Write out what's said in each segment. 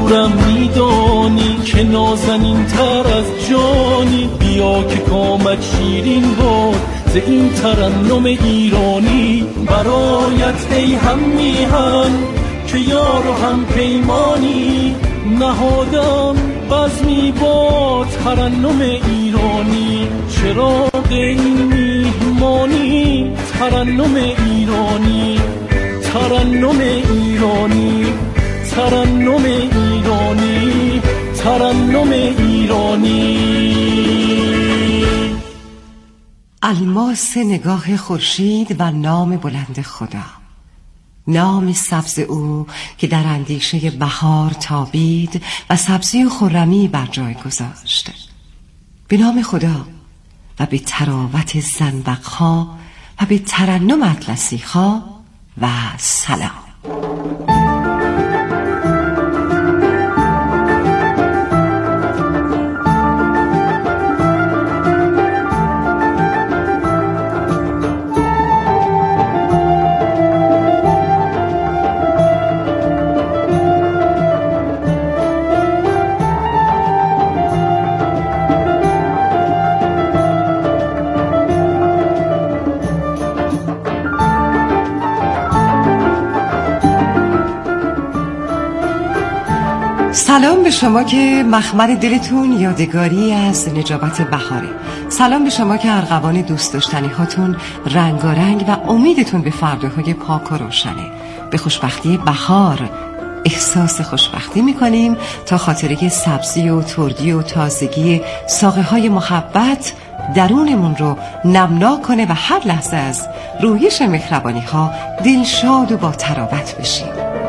غرورم میدانی که نازنین تر از جانی، بیا که کامت شیرین باد ز این ترنم ایرانی. برایت ای هم میهن که یار و هم پیمانی، نهادم بزمی با ترنم ایرانی. چراغ این میهمانی ترنم ایرانی، ترنم ایرانی، ترنم ایرانی، ترنم ایرانی. الماس نگاه خورشید و نام بلند خدا، نام سبز او که در اندیشه بهار تابید و سبزی و خرمی بر جای گذاشت. به نام خدا و به تراوت زنبقها و به ترنم اطلسیها و سلام. سلام به شما که مخمر دلتون یادگاری از نجابت بهاره. سلام به شما که ارغوان دوست داشتنی هاتون رنگارنگ و امیدتون به فرداهای پاک و روشنه. به خوشبختی بهار احساس خوشبختی میکنیم تا خاطره سبزی و تردی و تازگی ساقه های محبت درونمون رو نمنا کنه و هر لحظه از رویش مهربانی ها دلشاد و با تراوت بشیم.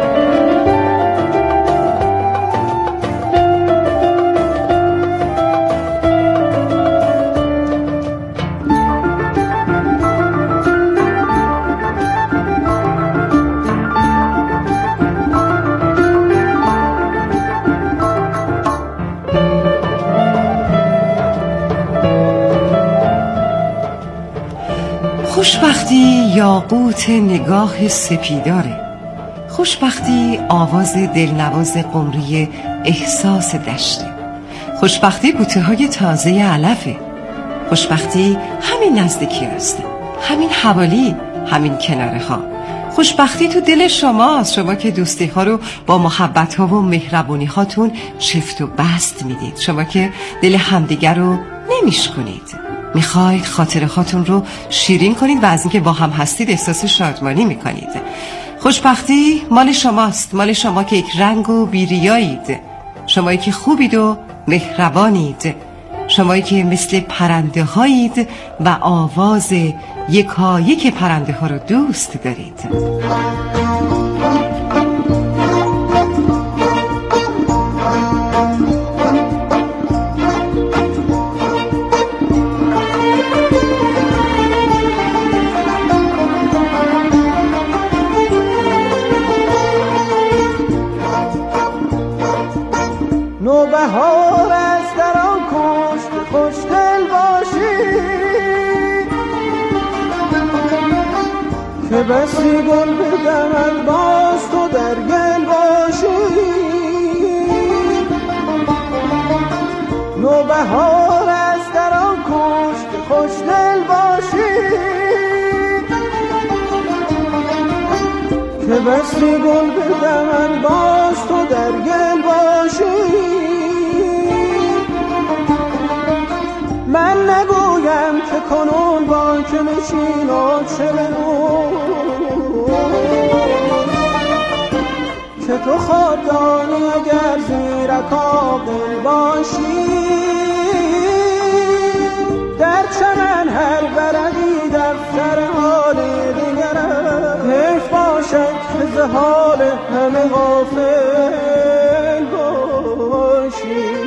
خوشبختی یاقوت نگاه سپیداره، خوشبختی آواز دلنواز قمری احساس دشته، خوشبختی بوته های تازه علفه، خوشبختی همین نزدیکی است، همین حوالی، همین کناره ها. خوشبختی تو دل شماست، شما که دوستی ها رو با محبت ها و مهربونی هاتون شفت و بست میدید، شما که دل همدیگر رو نمیشکنید، میخواید خاطره هاتون رو شیرین کنید و از اینکه با هم هستید احساس شادمانی میکنید. خوشبختی مال شماست، مال شما که یک رنگ و بیریایید، شمایی که خوبید و مهربانید، شمایی که مثل پرنده هایید و آواز یکایک پرنده ها رو دوست دارید. نوبهار است در آن کشت خوشدل باشی، که بسی گل بدمد باز تو در گل باشی. نوبهار است در آن کشت خوشدل باشی، که بسی گل بدمد باز تو در گل باشی. من نگویم که کنون با که نشین و چه بنون، که تو خود دانی اگر زیرک عاقل باشی. در چمن هر ورقی دفتر حال دیگرم، حیف باشد که ز حال همه غافل باشی.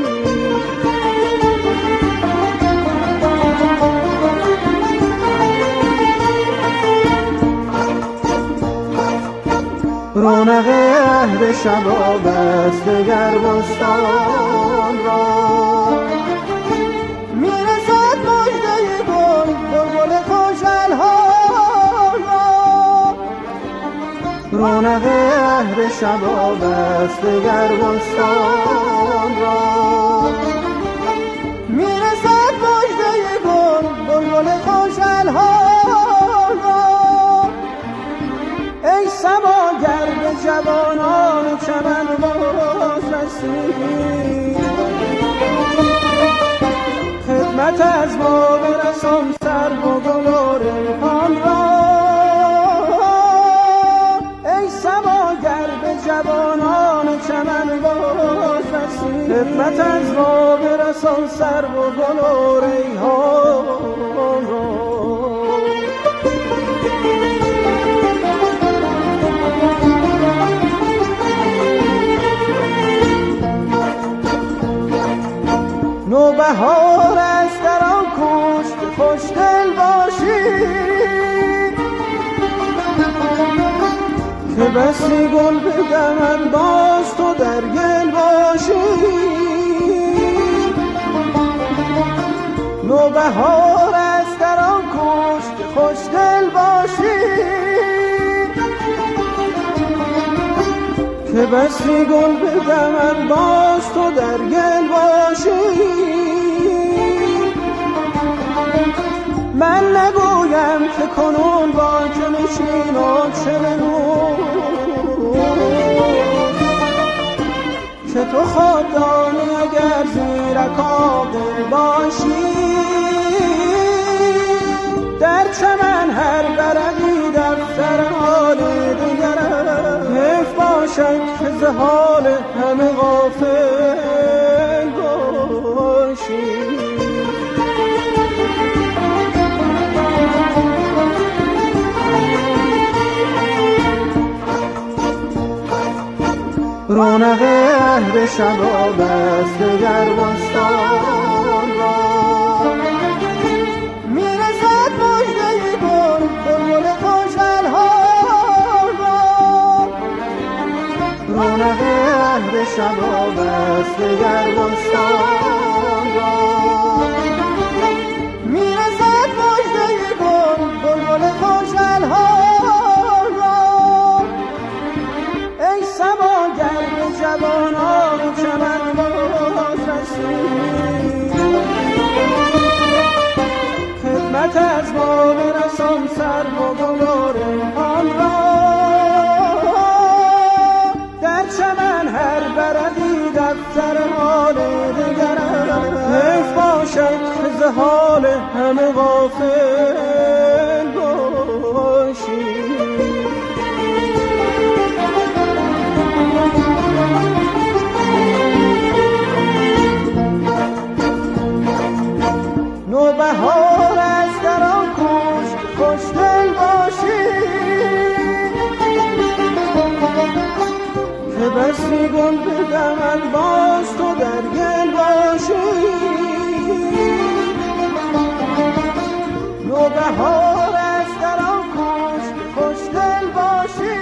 رونق عهد شباب است دگر بستان را، میرسد مژده گل گل خوشحال ها را. رونق عهد شباب است دگر بستان را میرسد مژده گل بلبل خوشحال را ای سماگر به جوانان چمن باز رسید خدمت از ما برسان سرو و گل و ریحان را ای سماگر به جوانان چمن باز رسید خدمت از ما برسان سرو و گل و ریحان را نوبهار است در آن کوچ که خوشدل باشی که بسی گل بدمد باز تو در گل باشی نوبهار است در آن کوچ که خوشدل باشی که بسی گل بدمد باز تو در گل باشی من نگویم که کنون با که نشین و چه بنو که تو خود دانی اگر زیرک عاقل باشی در چمن هر برقی دفتر حال دیگرم حیف باشد که ز حال همه غافل باشی رونق عهد شباب است دگر بستان را میرسد مژده گل بلبل خوشحال را رونق عهد شباب است دگر بستان را میرسد مژده گل بلبل خوشحال را ای سماگر به جوانان چمن باز رسید خدمت از ما برسان سرو و گل و ریحان را در چمن هر برقی دفتر حال دگرم حیف باشد که ز حال همه غافل باشی نوبهار است در آن کوچ خوشدل باشی که بسی گل بدمد باز تو در گل باشی نوبهار است در آن کوچ خوشدل باشی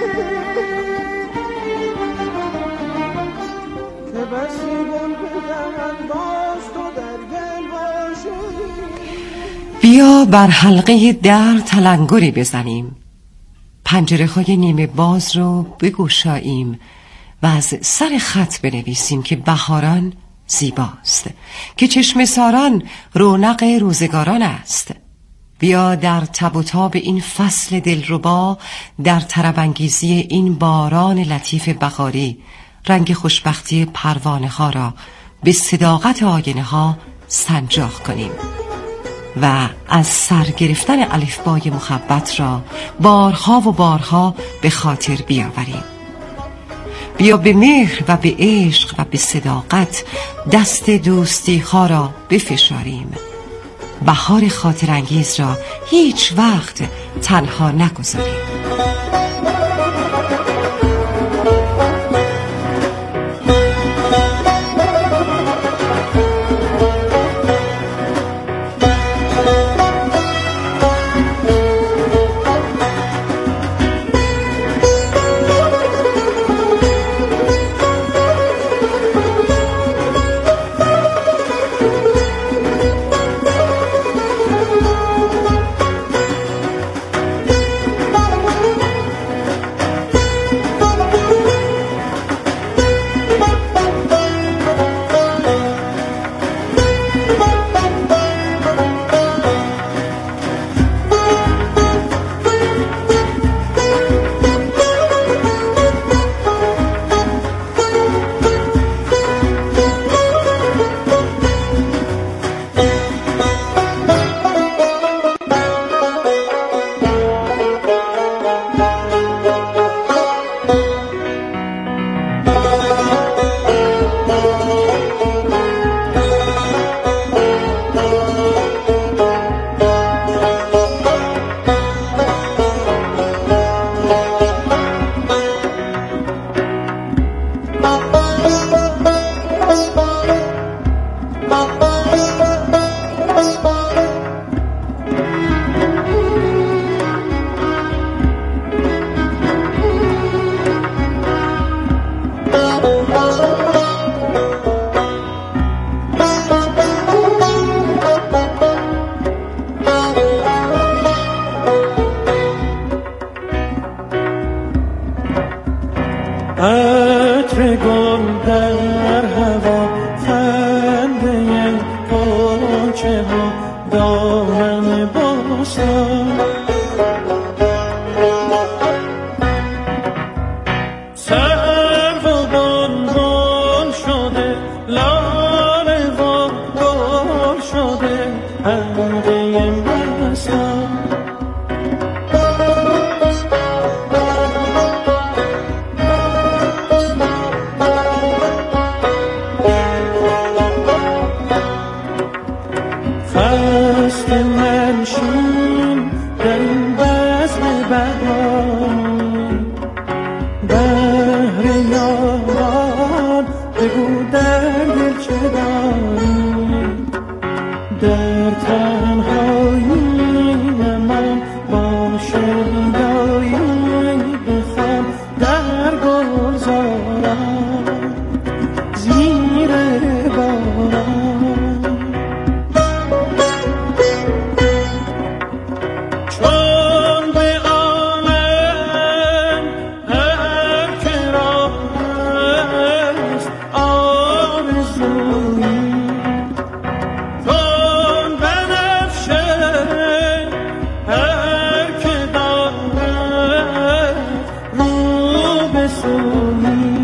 که بسی گل بدمد باز تو در گل باشی بیا بر حلقه در تلنگری بزنیم پنجره های نیمه باز رو بگشاییم و از سر خط بنویسیم که بهاران زیباست که چشم ساران رونق روزگاران است بیا در تب و تاب این فصل دلربا در طرب‌انگیزی این باران لطیف بهاری رنگ خوشبختی پروانه ها را به صداقت آینه ها سنجاق کنیم و از سر گرفتن الفبای محبت را بارها و بارها به خاطر بیاوریم بیا به مهر و به عشق و به صداقت دست دوستی ها را بفشاریم بهار خاطرانگیز را هیچ وقت تنها نگذاریم دارم باستان سرو و بلبل شده لاله و گل شده حلقه مستان فست منشین در این بزم بهاری بهر یاران بگو در دل چه داری در تنهایی من با شیدایی بخوام در گلزارم زیر باران چون به عالم هر که را هست آرزویی چون بنفشه هر که دارد رو به سویی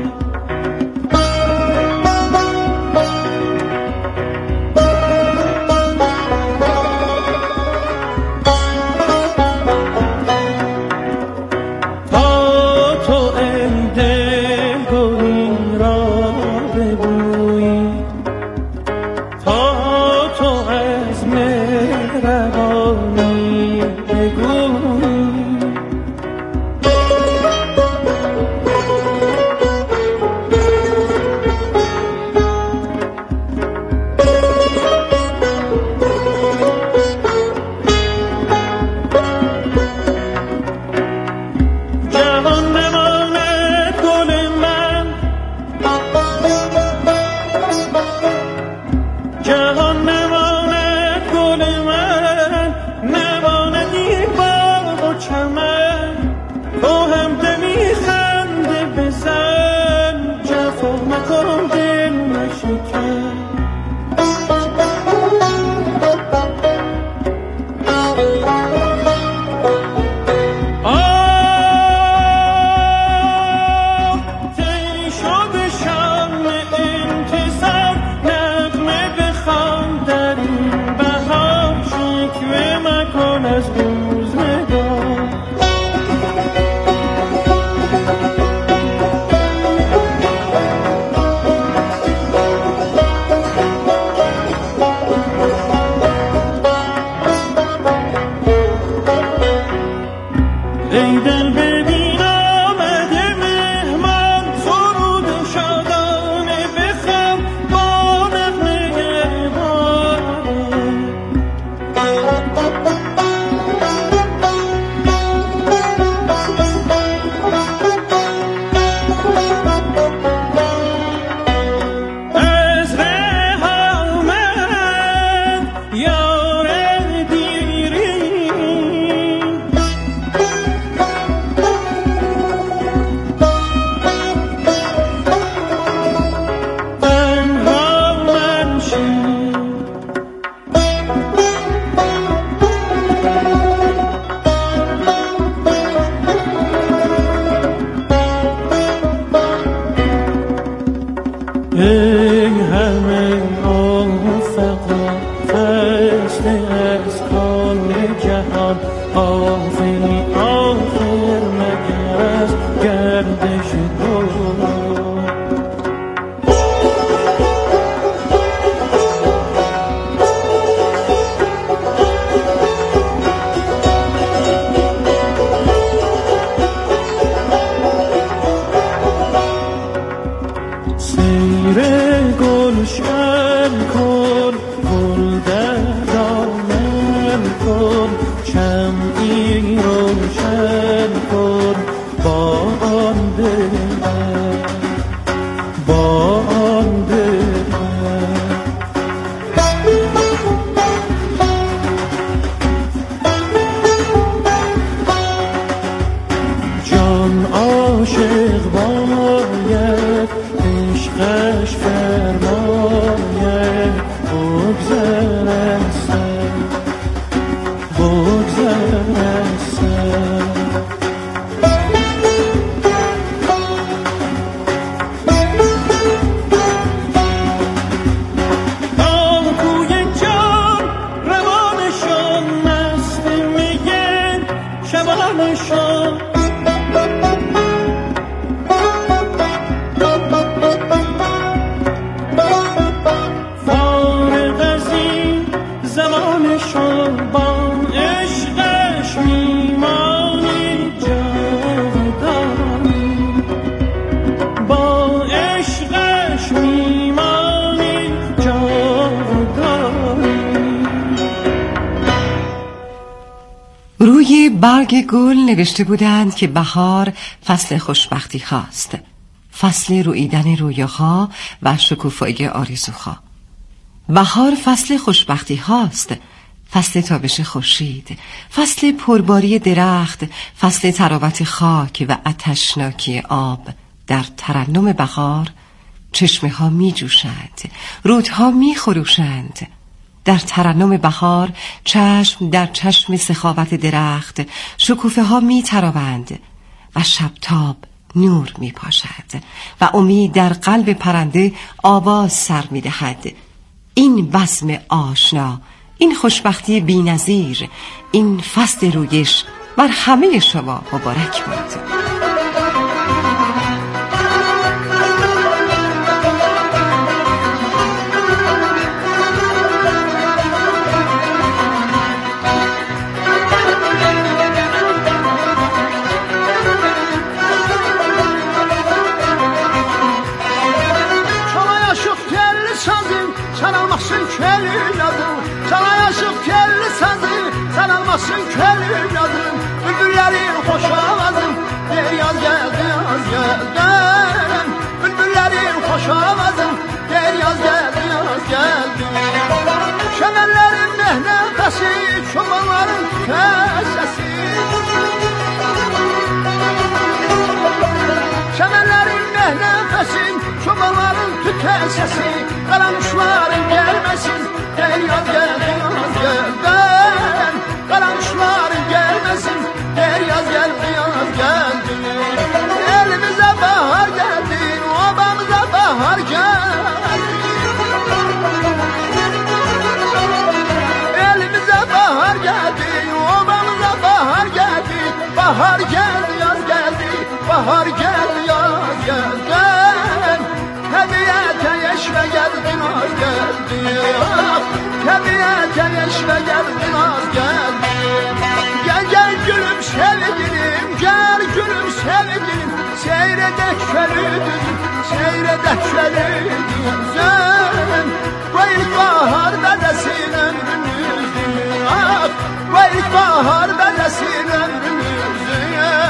تا تو از مهربانی بگویی جهان نماند گل من جهان نماند گل من نماند یک باغ و چمن تو هم دمی خنده بزن جفا مکن دل نشکن طی شد شم انتظار نغمه بخوان در این بهار شکوه مکن از روزگار ای دل ببین آمده مهمان سرود شادانه بخوان با نغمه باران از ره آمد یار دیرین تنها منشین ای همه آفقا فصل از کل جهان آفری آخر مگر از گردش دوران سیر گلشن کن گل در دامن کن شمعی روشن کن با آن دل با آن دل جان عاشق باید عشقش فرماید بگذر از شو فارغ از این زمان شو با عشقش میمانی جاودانی با عشقش میمانی جاودانی. روی برگ گل نوشته بودند که بهار فصل خوشبختی هاست، فصل رویدن رویاها و شکوفایی آرزوها. بهار فصل خوشبختی هاست، فصل تابش خورشید، فصل پرباری درخت، فصل تراوت خاک و آتشناکی آب. در ترنم بهار چشمه ها می جوشند، رودها می خروشند. در ترنم بهار چشم در چشم سخاوت درخت، شکوفه ها می تراوند و شبتاب نور می پاشد و امید در قلب پرنده آواز سر می دهد. این بزم آشنا، این خوشبختی بی‌نظیر، این فصل رویش بر همه شما مبارک باد. Çalmasın kelin adım, bülbüllerin hoş avazım. Yaz geldi, yaz geldi. Bülbüllerin hoş avazım. Yaz geldi, yaz geldi. Şemerlerin nehnefesi, çobanların kesesi. Şemerlerin nehnefesi, çobanların tükesesi. Karanuşların gelmesin, yaz geldi, yaz geldi. Karanuşların gelmesin, yaz geldi, yaz geldi. Elimize bahar geldi, obamıza bahar geldi. Elimize bahar geldi, obamıza bahar geldi. Bahar geldi, yaz geldi, bahar geldi, yaz geldi. Hediyete yeşme geldi, naz geldi. Hediyete yeşme geldi, naz geldi. Gel gel gülüm sevgilim, gel gülüm sevgilim. Seyredek şerüdüm, seyredek şerüdüm. Sen bu ilkbahar bedesin ömrümüzün. Ah, bu ilkbahar bedesin ömrümüzün.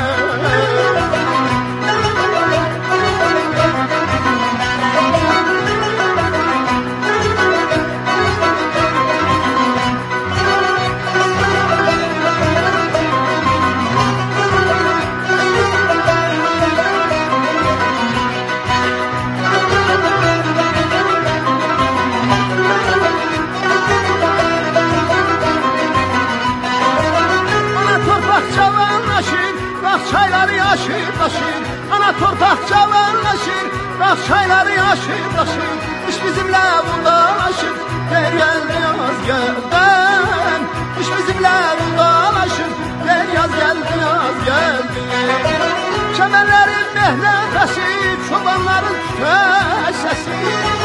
Ana torpak cavanlaşır, bak çayları yaşır taşır. İş bizimle buradalaşır, gel geldi yaz gelden. İş bizimle buradalaşır, gel yaz geldi, yaz geldi. Çemenlerin mehnefesi, çobanların tüfesesi.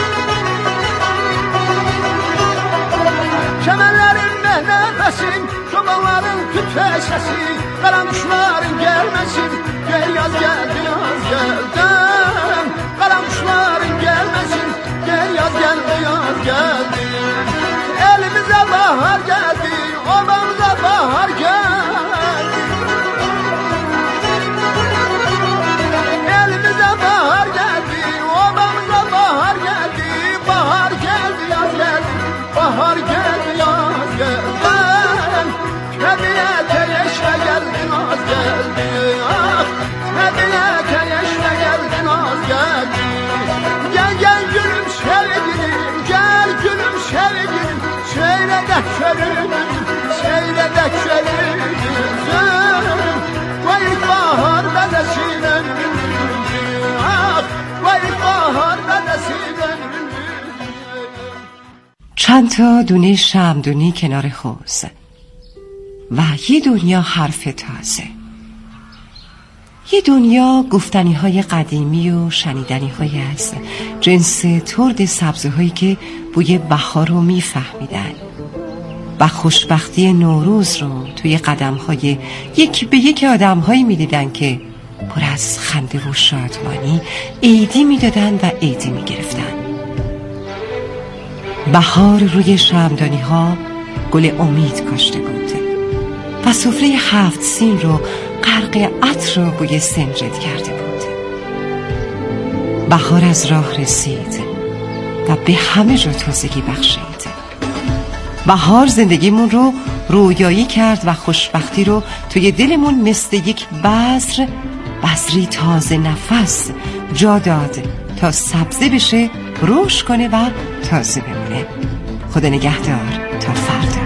Çemenlerin mehnefesi, çobanların tüfesesi. Karanuşların gelmesin, gel yaz geldi, yaz geldi. Karanuşların gelmesin, gel yaz geldi, yaz geldi. Elimize bahar geldi, obamıza bahar geldi. Elimize bahar geldi, obamıza bahar geldi. Bahar geldi, yaz geldi, bahar geldi, yaz geldi. Hediyete yeşme geldi, naz geldi. Ah, hediyete yeşme geldi, naz geldi. Gel gel gülüm sevgilim, gel gülüm sevgilim. Seyredek şerüdüm, seyredek şerüdüm. Bu ilkbahar bedesin ömrümüzün. Ah, bu ilkbahar bedesin ömrümüzün. چند تا دونه شمعدونی کنار حوض و یه دنیا حرف تازه. یه دنیا گفتنی های قدیمی و شنیدنی های از جنس ترد سبزه هایی که بوی بهار رو میفهمیدن و خوشبختی نوروز رو توی قدم های یکی به یک آدم هایی میدیدن که پر از خنده و شادمانی عیدی میدادن و عیدی میگرفتن. بهار روی شمعدانی ها گل امید کاشته بود و سفره 7 سین رو غرق عطر و بوی سنجد کرده بود. بهار از راه رسید و به همه جا تازگی بخشید. بهار زندگیمون رو رویایی کرد و خوشبختی رو توی دلمون مثل یک بذری تازه نفس جا داد تا سبزه بشه، رشد کنه و تازه بمونه. خدا نگهدار تا فردا.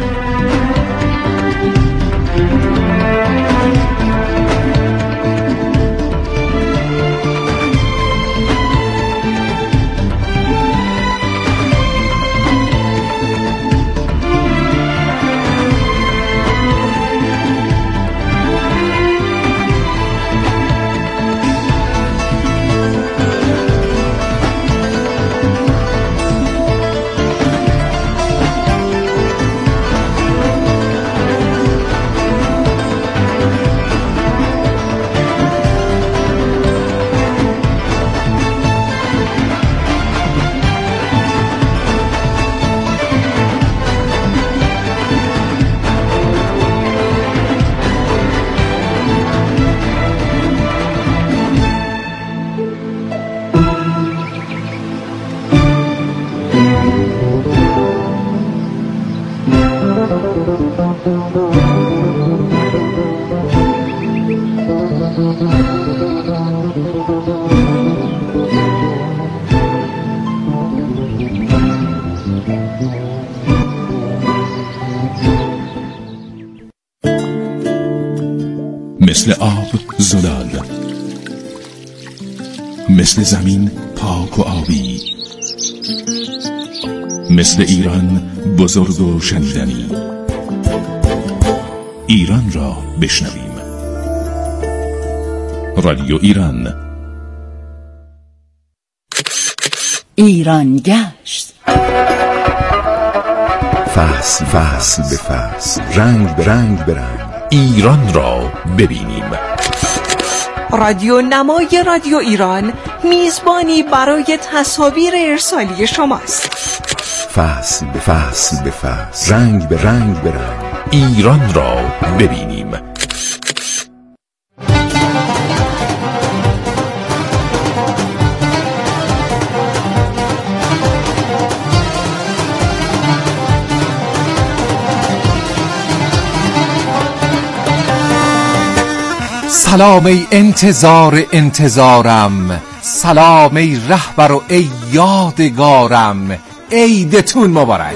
مثل آب زلال، مثل زمین پاک و آبی، مثل ایران بزرگ و شنیدنی. ایران را بشنویم. رادیو ایران. ایران گشت. فصل به فصل، رنگ به رنگ ایران را ببینیم. رادیو نمای رادیو ایران میزبانی برای تصاویر ارسالی شماست. فصل به فصل، رنگ به رنگ ایران را ببینیم. سلام ای انتظارم، سلام ای رهبر و ای یادگارم، عیدتون مبارک.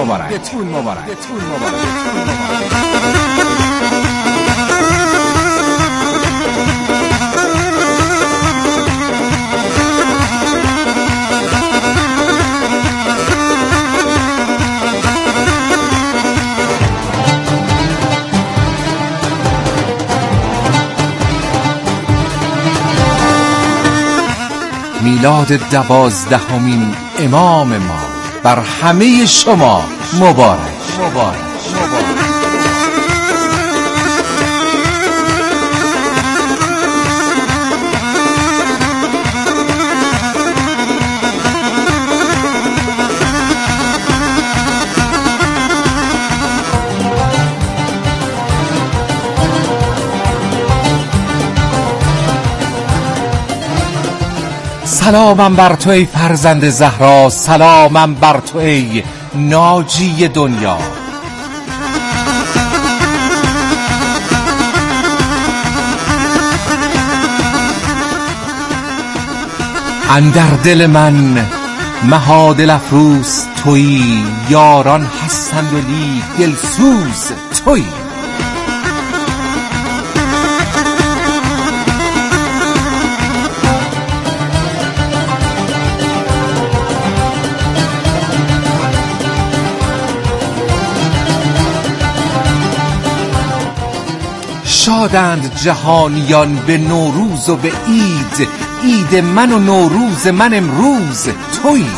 میلاد 12مین امام ما بر همه شما مبارک. سلامم بر تو ای فرزند زهرا، سلامم بر تو ای ناجی دنیا. اندر دل من مهادل افروز تویی، یاران هستند و لیک دلسوز تویی. شادند جهانیان به نوروز و به عید، عید من و نوروز من امروز تویی.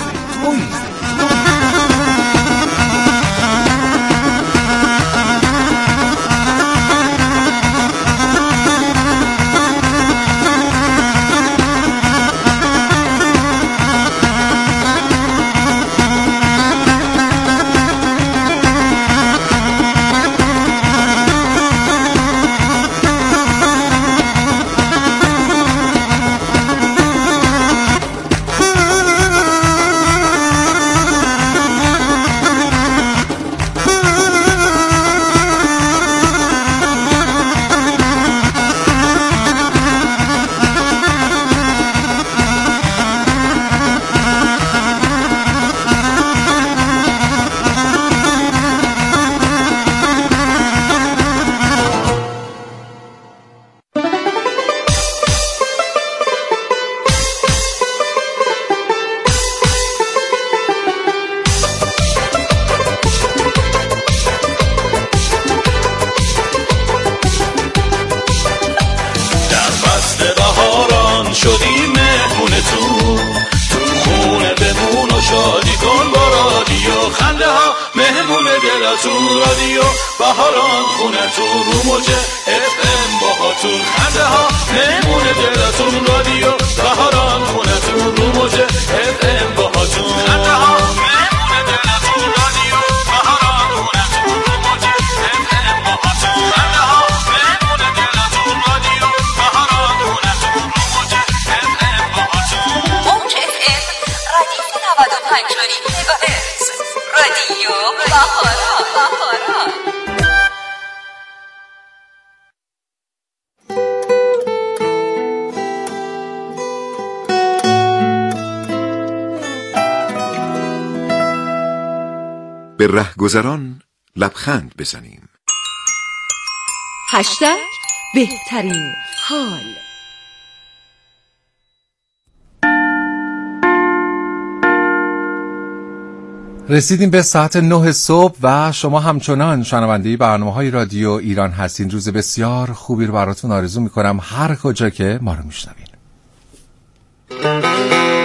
شدیم مهمونتون تو خونه بمون و شادی کن با رادیو خنده ها مهمون دلتون رادیو بهاران خونتون رو موج FM باهاتون خنده ها مهمون دلتون رادیو بهاران خونتون رو موج FM باهاتون خنده ها مهمون دلتون رادیو بهاران خونتون رو موج FM باهاتون خنده ها مهمون دلتون رادیو بهاران خونتون رو موج FM باهاتون موج FM رادیو 95 مگاهرتز رادیو بهاران. به رهگذران لبخند بزنیم. هشتگ بهترین حال. رسیدیم به ساعت 9 صبح و شما همچنان شنونده برنامه‌های رادیو ایران هستین. روز بسیار خوبی رو براتون آرزو می‌کنم هر کجا که ما رو میشنوین.